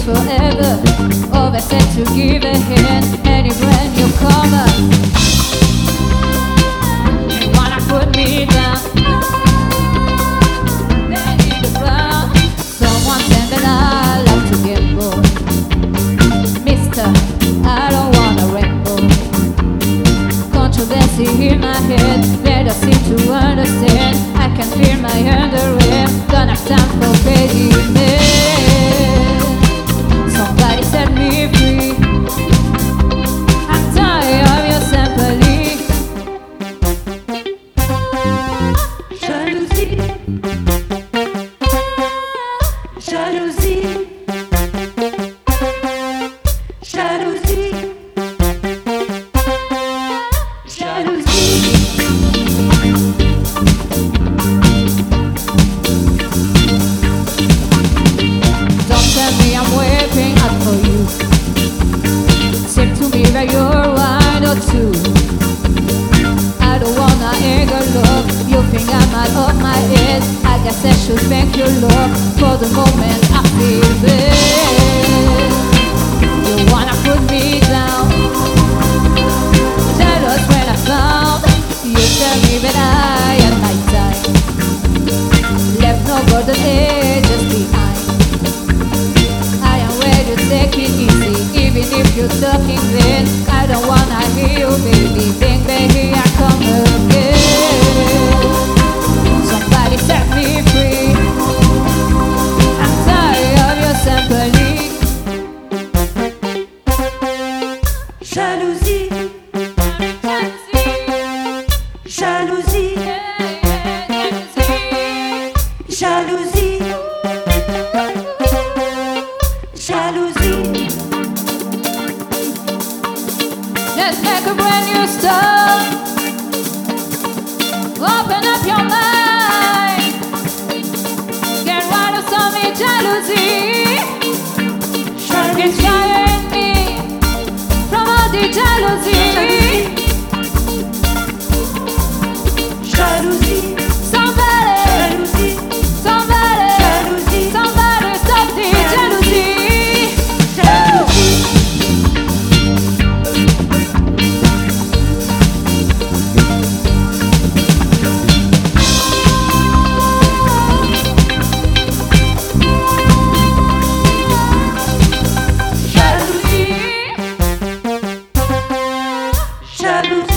is forever. Always said to give a hand, and if when you come up, you wanna put me down. Then you go down. Someone said that I love to gamble, Mister, I don't wanna ramble. Controversy in my head, better seem to understand. I can feel my underwear, don't have time for crazy men. Somebody set me free, I'm tired of your sympathy. Jalousie, jalousie, jalousie, jalousie. Don't tell me I'm waiting out for you. Seem to me that you're one or two. I don't wanna ever look. You think I'm out of my head. I guess I should thank you, Lord. For the moment I feel bad. You wanna put me down. Jealous when I found you tell me that I had my time. Left no golden ages behind. I am ready to take it easy, even if you're talking then. I don't wanna hear you, baby. Bang, baby, I come again. Somebody set me free. I'm tired of your sympathy. Jalousie, jalousie, jalousie, jalousie. Let's make a brand new start. Open up your mind. Get rid of some jealousy. Inspiring me from all the jealousy. Jalousie, Somebody, jalousie, somebody, jalousie, somebody stop the jealousy. jalousie. Jalousie,